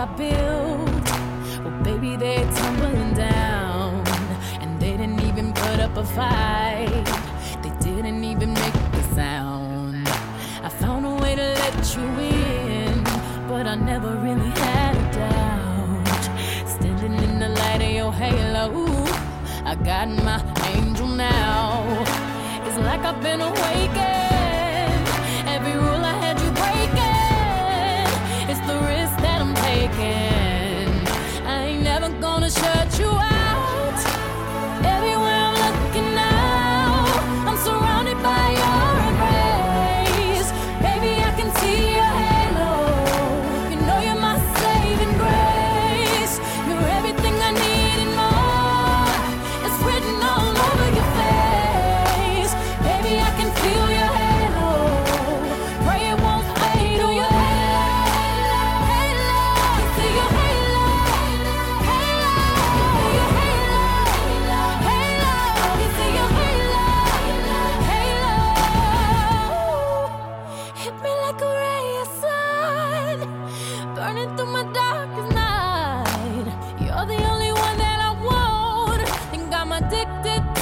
I built, well, baby, they're tumbling down. And they didn't even put up a fight. They didn't even make a sound. I found a way to let you in, but I never really had a doubt. Standing in the light of your halo, I got my angel now. It's like I've been awakened. Every rule I had you breaking. It's the risk that I'm taking. I ain't never gonna shut you out. Everywhere I'm looking now, I'm surrounded by your embrace. Baby, I can see your halo. You know you're my saving grace. You're everything I need and more. It's written all over your face. Baby, I can feel your halo. Pray it won't fade. Oh, your halo, halo. I see your halo, halo. Your halo, halo. You see your halo, halo. Hit me like a ray of sun, burning through my darkest night. You're the only one that I want, think I'm addicted